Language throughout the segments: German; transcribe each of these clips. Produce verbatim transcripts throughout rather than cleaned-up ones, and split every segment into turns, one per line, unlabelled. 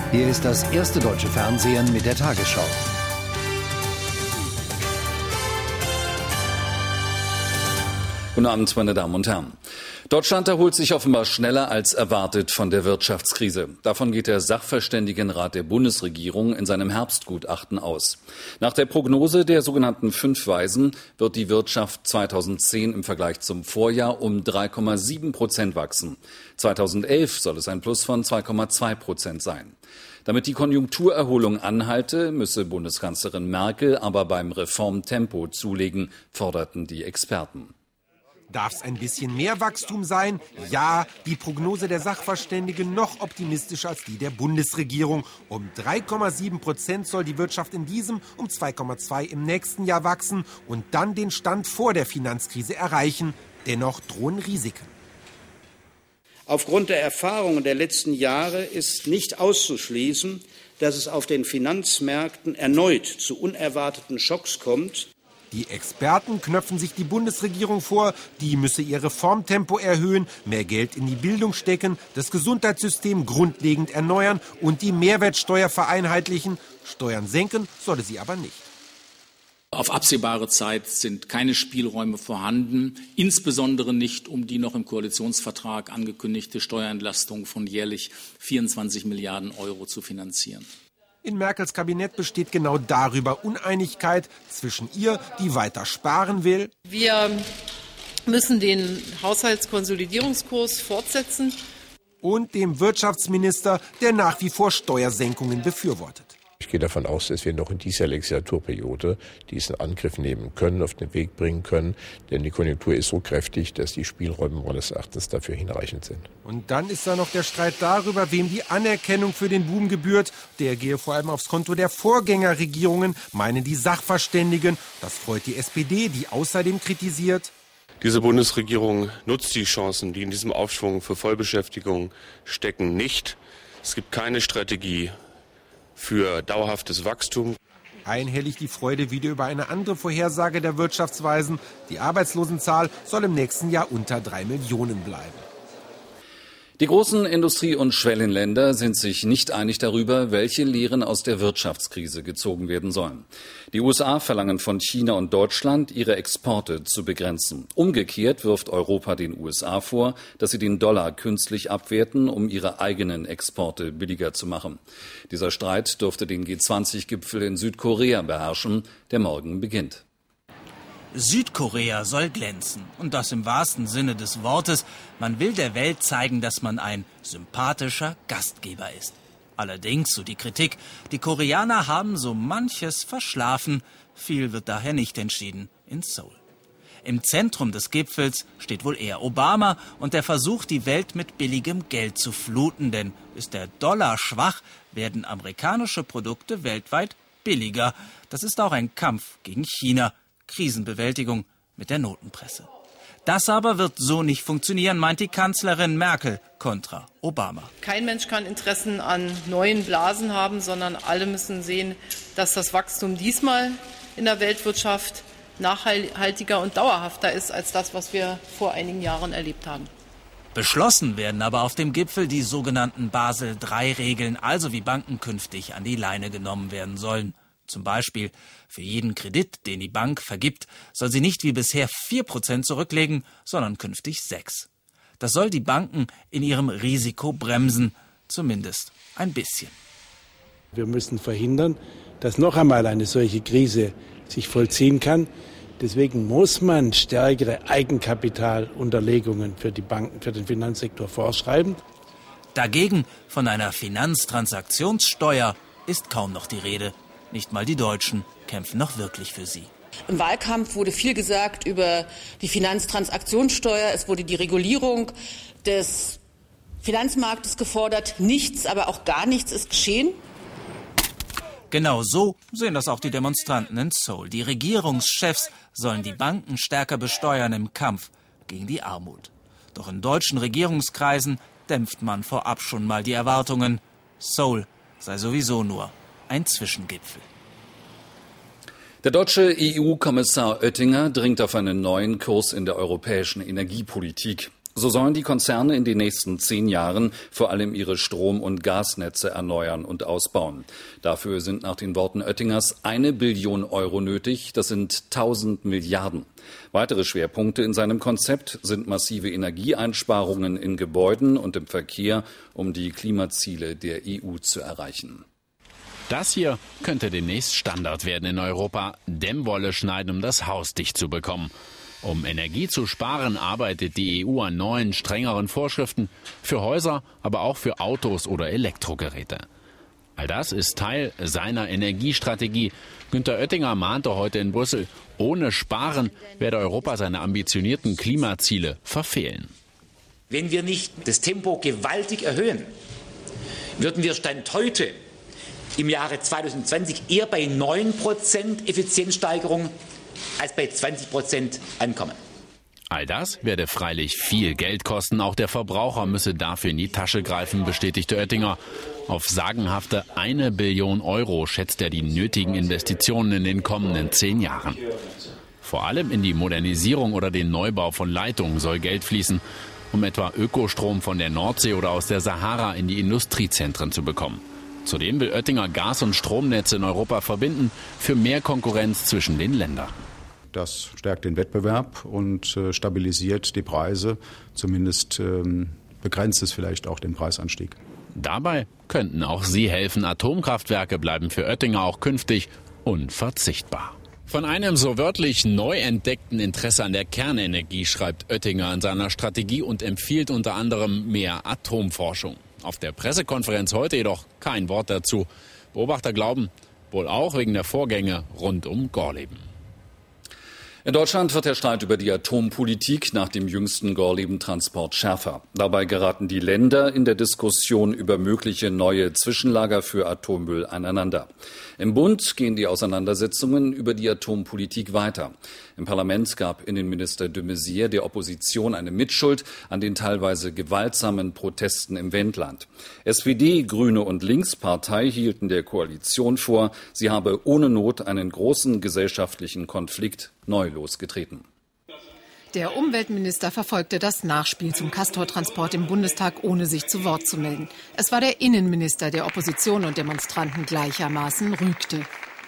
Hier ist das erste deutsche Fernsehen mit der Tagesschau.
Guten Abend, meine Damen und Herren. Deutschland erholt sich offenbar schneller als erwartet von der Wirtschaftskrise. Davon geht der Sachverständigenrat der Bundesregierung in seinem Herbstgutachten aus. Nach der Prognose der sogenannten Fünf Weisen wird die Wirtschaft zweitausendzehn im Vergleich zum Vorjahr um drei Komma sieben Prozent wachsen. zweitausendelf soll es ein Plus von zwei Komma zwei Prozent sein. Damit die Konjunkturerholung anhalte, müsse Bundeskanzlerin Merkel aber beim Reformtempo zulegen, forderten die Experten.
Darf es ein bisschen mehr Wachstum sein? Ja, die Prognose der Sachverständigen noch optimistischer als die der Bundesregierung. Um drei Komma sieben Prozent soll die Wirtschaft in diesem, um zwei Komma zwei im nächsten Jahr wachsen und dann den Stand vor der Finanzkrise erreichen. Dennoch drohen Risiken.
Aufgrund der Erfahrungen der letzten Jahre ist nicht auszuschließen, dass es auf den Finanzmärkten erneut zu unerwarteten Schocks kommt.
Die Experten knöpfen sich die Bundesregierung vor, die müsse ihr Reformtempo erhöhen, mehr Geld in die Bildung stecken, das Gesundheitssystem grundlegend erneuern und die Mehrwertsteuer vereinheitlichen. Steuern senken solle sie aber nicht.
Auf absehbare Zeit sind keine Spielräume vorhanden, insbesondere nicht, um die noch im Koalitionsvertrag angekündigte Steuerentlastung von jährlich vierundzwanzig Milliarden Euro zu finanzieren.
In Merkels Kabinett besteht genau darüber Uneinigkeit zwischen ihr, die weiter sparen will.
Wir müssen den Haushaltskonsolidierungskurs fortsetzen.
Und dem Wirtschaftsminister, der nach wie vor Steuersenkungen befürwortet.
Ich gehe davon aus, dass wir noch in dieser Legislaturperiode diesen Angriff nehmen können, auf den Weg bringen können. Denn die Konjunktur ist so kräftig, dass die Spielräume meines Erachtens dafür hinreichend sind.
Und dann ist da noch der Streit darüber, wem die Anerkennung für den Boom gebührt. Der gehe vor allem aufs Konto der Vorgängerregierungen, meinen die Sachverständigen. Das freut die S P D, die außerdem kritisiert.
Diese Bundesregierung nutzt die Chancen, die in diesem Aufschwung für Vollbeschäftigung stecken, nicht. Es gibt keine Strategie für dauerhaftes Wachstum.
Einhellig die Freude wieder über eine andere Vorhersage der Wirtschaftsweisen. Die Arbeitslosenzahl soll im nächsten Jahr unter drei Millionen bleiben.
Die großen Industrie- und Schwellenländer sind sich nicht einig darüber, welche Lehren aus der Wirtschaftskrise gezogen werden sollen. Die U S A verlangen von China und Deutschland, ihre Exporte zu begrenzen. Umgekehrt wirft Europa den U S A vor, dass sie den Dollar künstlich abwerten, um ihre eigenen Exporte billiger zu machen. Dieser Streit dürfte den G zwanzig Gipfel in Südkorea beherrschen, der morgen beginnt.
Südkorea soll glänzen. Und das im wahrsten Sinne des Wortes. Man will der Welt zeigen, dass man ein sympathischer Gastgeber ist. Allerdings, so die Kritik, die Koreaner haben so manches verschlafen. Viel wird daher nicht entschieden in Seoul. Im Zentrum des Gipfels steht wohl eher Obama und der Versuch, die Welt mit billigem Geld zu fluten. Denn ist der Dollar schwach, werden amerikanische Produkte weltweit billiger. Das ist auch ein Kampf gegen China. Krisenbewältigung mit der Notenpresse. Das aber wird so nicht funktionieren, meint die Kanzlerin Merkel kontra Obama.
Kein Mensch kann Interessen an neuen Blasen haben, sondern alle müssen sehen, dass das Wachstum diesmal in der Weltwirtschaft nachhaltiger und dauerhafter ist als das, was wir vor einigen Jahren erlebt haben.
Beschlossen werden aber auf dem Gipfel die sogenannten Basel drei Regeln, also wie Banken künftig an die Leine genommen werden sollen. Zum Beispiel, für jeden Kredit, den die Bank vergibt, soll sie nicht wie bisher vier Prozent zurücklegen, sondern künftig sechs. Das soll die Banken in ihrem Risiko bremsen, zumindest ein bisschen.
Wir müssen verhindern, dass noch einmal eine solche Krise sich vollziehen kann. Deswegen muss man stärkere Eigenkapitalunterlegungen für die Banken, für den Finanzsektor vorschreiben.
Dagegen von einer Finanztransaktionssteuer ist kaum noch die Rede. Nicht mal die Deutschen kämpfen noch wirklich für sie.
Im Wahlkampf wurde viel gesagt über die Finanztransaktionssteuer. Es wurde die Regulierung des Finanzmarktes gefordert. Nichts, aber auch gar nichts ist geschehen.
Genau so sehen das auch die Demonstranten in Seoul. Die Regierungschefs sollen die Banken stärker besteuern im Kampf gegen die Armut. Doch in deutschen Regierungskreisen dämpft man vorab schon mal die Erwartungen. Seoul sei sowieso nur ein Zwischengipfel.
Der deutsche E U-Kommissar Oettinger dringt auf einen neuen Kurs in der europäischen Energiepolitik. So sollen die Konzerne in den nächsten zehn Jahren vor allem ihre Strom- und Gasnetze erneuern und ausbauen. Dafür sind nach den Worten Oettingers eine Billion Euro nötig. Das sind tausend Milliarden. Weitere Schwerpunkte in seinem Konzept sind massive Energieeinsparungen in Gebäuden und im Verkehr, um die Klimaziele der E U zu erreichen.
Das hier könnte demnächst Standard werden in Europa. Dämmwolle schneiden, um das Haus dicht zu bekommen. Um Energie zu sparen, arbeitet die E U an neuen, strengeren Vorschriften für Häuser, aber auch für Autos oder Elektrogeräte. All das ist Teil seiner Energiestrategie. Günter Oettinger mahnte heute in Brüssel, ohne Sparen werde Europa seine ambitionierten Klimaziele verfehlen.
Wenn wir nicht das Tempo gewaltig erhöhen, würden wir Stand heute im Jahre zweitausendzwanzig eher bei neun Prozent Effizienzsteigerung als bei zwanzig Prozent ankommen.
All das werde freilich viel Geld kosten. Auch der Verbraucher müsse dafür in die Tasche greifen, bestätigte Oettinger. Auf sagenhafte eine Billion Euro schätzt er die nötigen Investitionen in den kommenden zehn Jahren. Vor allem in die Modernisierung oder den Neubau von Leitungen soll Geld fließen, um etwa Ökostrom von der Nordsee oder aus der Sahara in die Industriezentren zu bekommen. Zudem will Oettinger Gas- und Stromnetze in Europa verbinden für mehr Konkurrenz zwischen den Ländern.
Das stärkt den Wettbewerb und äh, stabilisiert die Preise. Zumindest ähm, begrenzt es vielleicht auch den Preisanstieg.
Dabei könnten auch sie helfen. Atomkraftwerke bleiben für Oettinger auch künftig unverzichtbar. Von einem so wörtlich neu entdeckten Interesse an der Kernenergie schreibt Oettinger in seiner Strategie und empfiehlt unter anderem mehr Atomforschung. Auf der Pressekonferenz heute jedoch kein Wort dazu. Beobachter glauben, wohl auch wegen der Vorgänge rund um Gorleben.
In Deutschland wird der Streit über die Atompolitik nach dem jüngsten Gorleben-Transport schärfer. Dabei geraten die Länder in der Diskussion über mögliche neue Zwischenlager für Atommüll aneinander. Im Bund gehen die Auseinandersetzungen über die Atompolitik weiter. Im Parlament gab Innenminister de Maizière der Opposition eine Mitschuld an den teilweise gewaltsamen Protesten im Wendland. S P D, Grüne und Linkspartei hielten der Koalition vor, sie habe ohne Not einen großen gesellschaftlichen Konflikt neu losgetreten.
Der Umweltminister verfolgte das Nachspiel zum Castor-Transport im Bundestag, ohne sich zu Wort zu melden. Es war der Innenminister, der Opposition und Demonstranten gleichermaßen rügte.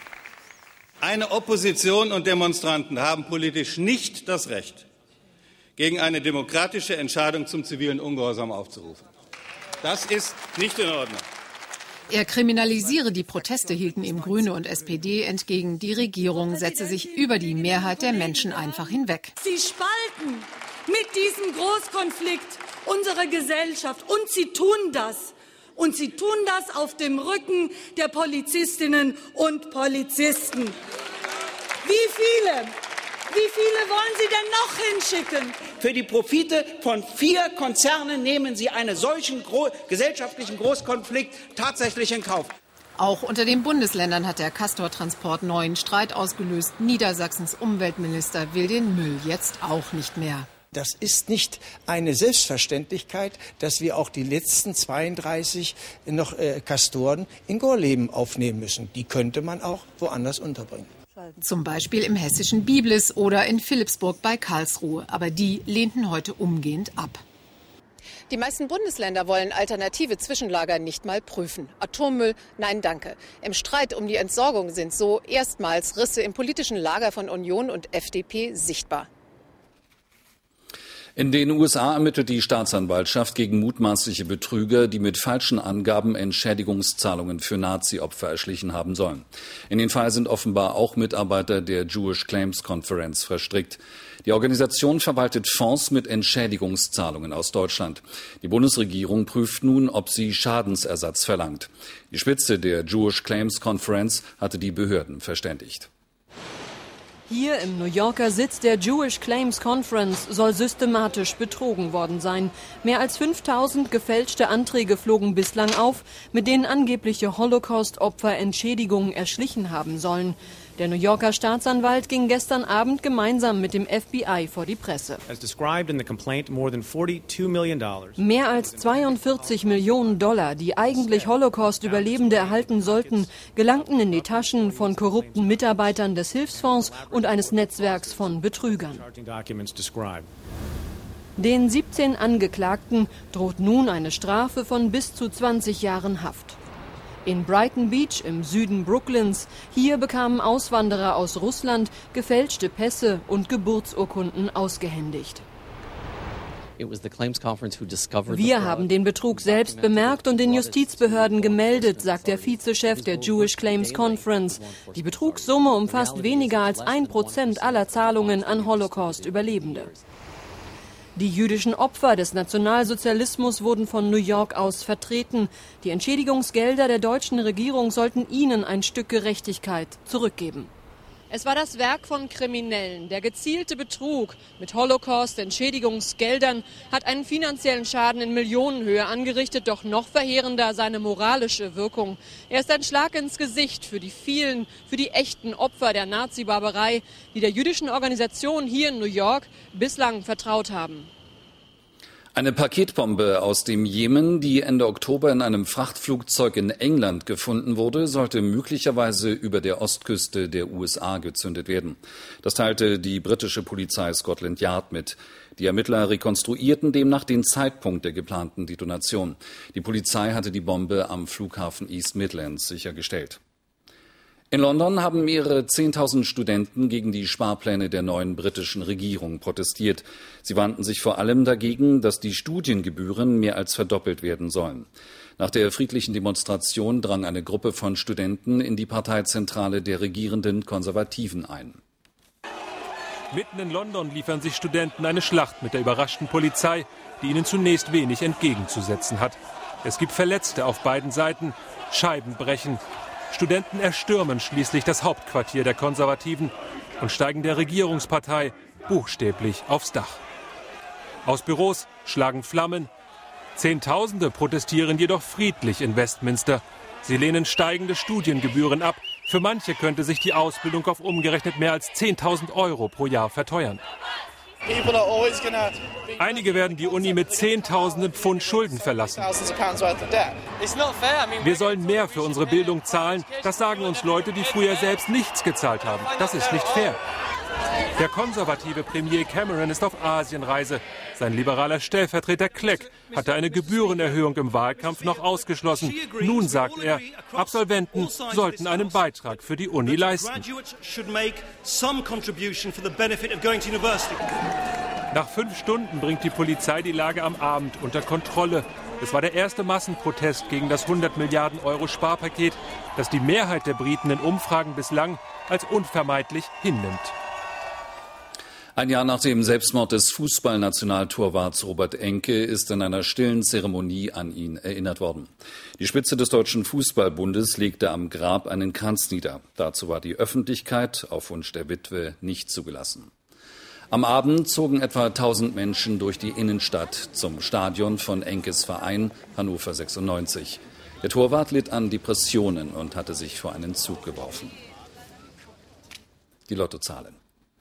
Eine Opposition und Demonstranten haben politisch nicht das Recht, gegen eine demokratische Entscheidung zum zivilen Ungehorsam aufzurufen. Das ist nicht in Ordnung.
Er kriminalisiere die Proteste, hielten ihm Grüne und S P D entgegen. Die Regierung setze sich über die Mehrheit der Menschen einfach hinweg.
Sie spalten mit diesem Großkonflikt unsere Gesellschaft. Und sie tun das. Und sie tun das auf dem Rücken der Polizistinnen und Polizisten. Wie viele? Wie viele wollen Sie denn noch hinschicken?
Für die Profite von vier Konzernen nehmen Sie einen solchen gro- gesellschaftlichen Großkonflikt tatsächlich in Kauf.
Auch unter den Bundesländern hat der Castor-Transport neuen Streit ausgelöst. Niedersachsens Umweltminister will den Müll jetzt auch nicht mehr.
Das ist nicht eine Selbstverständlichkeit, dass wir auch die letzten zweiunddreißig noch äh, Castoren in Gorleben aufnehmen müssen. Die könnte man auch woanders unterbringen.
Zum Beispiel im hessischen Biblis oder in Philippsburg bei Karlsruhe. Aber die lehnten heute umgehend ab.
Die meisten Bundesländer wollen alternative Zwischenlager nicht mal prüfen. Atommüll, nein danke. Im Streit um die Entsorgung sind so erstmals Risse im politischen Lager von Union und F D P sichtbar.
In den U S A ermittelt die Staatsanwaltschaft gegen mutmaßliche Betrüger, die mit falschen Angaben Entschädigungszahlungen für Nazi-Opfer erschlichen haben sollen. In den Fall sind offenbar auch Mitarbeiter der Jewish Claims Conference verstrickt. Die Organisation verwaltet Fonds mit Entschädigungszahlungen aus Deutschland. Die Bundesregierung prüft nun, ob sie Schadensersatz verlangt. Die Spitze der Jewish Claims Conference hatte die Behörden verständigt.
Hier im New Yorker Sitz der Jewish Claims Conference soll systematisch betrogen worden sein. Mehr als fünftausend gefälschte Anträge flogen bislang auf, mit denen angebliche Holocaust-Opfer Entschädigungen erschlichen haben sollen. Der New Yorker Staatsanwalt ging gestern Abend gemeinsam mit dem F B I vor die Presse. Mehr als zweiundvierzig Millionen Dollar, die eigentlich Holocaust-Überlebende erhalten sollten, gelangten in die Taschen von korrupten Mitarbeitern des Hilfsfonds und eines Netzwerks von Betrügern. Den siebzehn Angeklagten droht nun eine Strafe von bis zu zwanzig Jahren Haft. In Brighton Beach im Süden Brooklyns, hier bekamen Auswanderer aus Russland gefälschte Pässe und Geburtsurkunden ausgehändigt. Wir haben den Betrug selbst bemerkt und den Justizbehörden gemeldet, sagt der Vizechef der Jewish Claims Conference. Die Betrugssumme umfasst weniger als ein Prozent aller Zahlungen an Holocaust-Überlebende. Die jüdischen Opfer des Nationalsozialismus wurden von New York aus vertreten. Die Entschädigungsgelder der deutschen Regierung sollten ihnen ein Stück Gerechtigkeit zurückgeben. Es war das Werk von Kriminellen. Der gezielte Betrug mit Holocaust-Entschädigungsgeldern hat einen finanziellen Schaden in Millionenhöhe angerichtet, doch noch verheerender seine moralische Wirkung. Er ist ein Schlag ins Gesicht für die vielen, für die echten Opfer der Nazi-Barbarei, die der jüdischen Organisation hier in New York bislang vertraut haben.
Eine Paketbombe aus dem Jemen, die Ende Oktober in einem Frachtflugzeug in England gefunden wurde, sollte möglicherweise über der Ostküste der U S A gezündet werden. Das teilte die britische Polizei Scotland Yard mit. Die Ermittler rekonstruierten demnach den Zeitpunkt der geplanten Detonation. Die Polizei hatte die Bombe am Flughafen East Midlands sichergestellt. In London haben mehrere zehntausend Studenten gegen die Sparpläne der neuen britischen Regierung protestiert. Sie wandten sich vor allem dagegen, dass die Studiengebühren mehr als verdoppelt werden sollen. Nach der friedlichen Demonstration drang eine Gruppe von Studenten in die Parteizentrale der regierenden Konservativen ein.
Mitten in London liefern sich Studenten eine Schlacht mit der überraschten Polizei, die ihnen zunächst wenig entgegenzusetzen hat. Es gibt Verletzte auf beiden Seiten, Scheiben brechen. Studenten erstürmen schließlich das Hauptquartier der Konservativen und steigen der Regierungspartei buchstäblich aufs Dach. Aus Büros schlagen Flammen. Zehntausende protestieren jedoch friedlich in Westminster. Sie lehnen steigende Studiengebühren ab. Für manche könnte sich die Ausbildung auf umgerechnet mehr als zehntausend Euro pro Jahr verteuern. Einige werden die Uni mit Zehntausenden Pfund Schulden verlassen. Wir sollen mehr für unsere Bildung zahlen. Das sagen uns Leute, die früher selbst nichts gezahlt haben. Das ist nicht fair. Der konservative Premier Cameron ist auf Asienreise. Sein liberaler Stellvertreter Clegg hatte eine Gebührenerhöhung im Wahlkampf noch ausgeschlossen. Nun sagt er, Absolventen sollten einen Beitrag für die Uni leisten. Nach fünf Stunden bringt die Polizei die Lage am Abend unter Kontrolle. Es war der erste Massenprotest gegen das hundert Milliarden Euro Sparpaket, das die Mehrheit der Briten in Umfragen bislang als unvermeidlich hinnimmt.
Ein Jahr nach dem Selbstmord des Fußballnationaltorwarts Robert Enke ist in einer stillen Zeremonie an ihn erinnert worden. Die Spitze des Deutschen Fußballbundes legte am Grab einen Kranz nieder. Dazu war die Öffentlichkeit auf Wunsch der Witwe nicht zugelassen. Am Abend zogen etwa tausend Menschen durch die Innenstadt zum Stadion von Enkes Verein Hannover sechsundneunzig. Der Torwart litt an Depressionen und hatte sich vor einen Zug geworfen. Die Lottozahlen: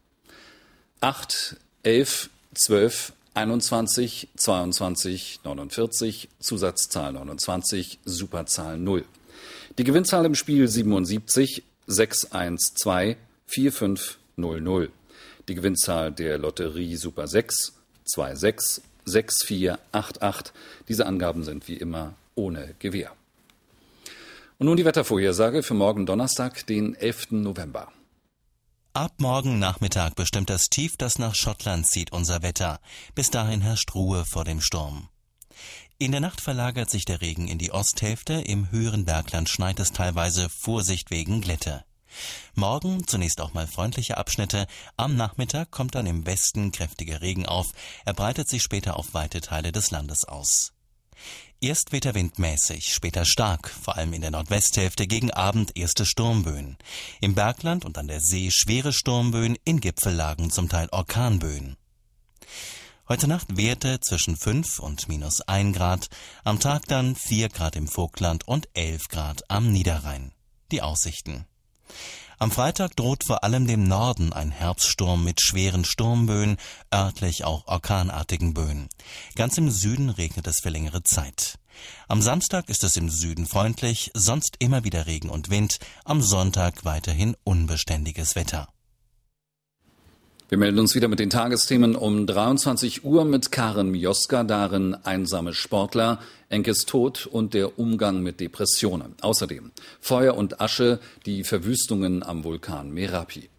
acht, elf, zwölf, einundzwanzig, zweiundzwanzig, neunundvierzig, Zusatzzahl neunundzwanzig, Superzahl null. Die Gewinnzahl im Spiel siebenundsiebzig, sechs eins zwei, vier fünf null null. Die Gewinnzahl der Lotterie Super sechs, zwei sechs, sechs vier acht acht. Diese Angaben sind wie immer ohne Gewähr. Und nun die Wettervorhersage für morgen Donnerstag, den elften November.
Ab morgen Nachmittag bestimmt das Tief, das nach Schottland zieht, unser Wetter. Bis dahin herrscht Ruhe vor dem Sturm. In der Nacht verlagert sich der Regen in die Osthälfte. Im höheren Bergland schneit es teilweise, Vorsicht wegen Glätte. Morgen zunächst auch mal freundliche Abschnitte. Am Nachmittag kommt dann im Westen kräftiger Regen auf. Er breitet sich später auf weite Teile des Landes aus. Erst weht der Wind mäßig, später stark, vor allem in der Nordwesthälfte, gegen Abend erste Sturmböen. Im Bergland und an der See schwere Sturmböen, in Gipfellagen zum Teil Orkanböen. Heute Nacht Werte zwischen fünf und minus ein Grad, am Tag dann vier Grad im Vogtland und elf Grad am Niederrhein. Die Aussichten: Am Freitag droht vor allem dem Norden ein Herbststurm mit schweren Sturmböen, örtlich auch orkanartigen Böen. Ganz im Süden regnet es für längere Zeit. Am Samstag ist es im Süden freundlich, sonst immer wieder Regen und Wind, am Sonntag weiterhin unbeständiges Wetter.
Wir melden uns wieder mit den Tagesthemen um dreiundzwanzig Uhr mit Karen Mioska, darin einsame Sportler, Enkes Tod und der Umgang mit Depressionen. Außerdem Feuer und Asche, die Verwüstungen am Vulkan Merapi.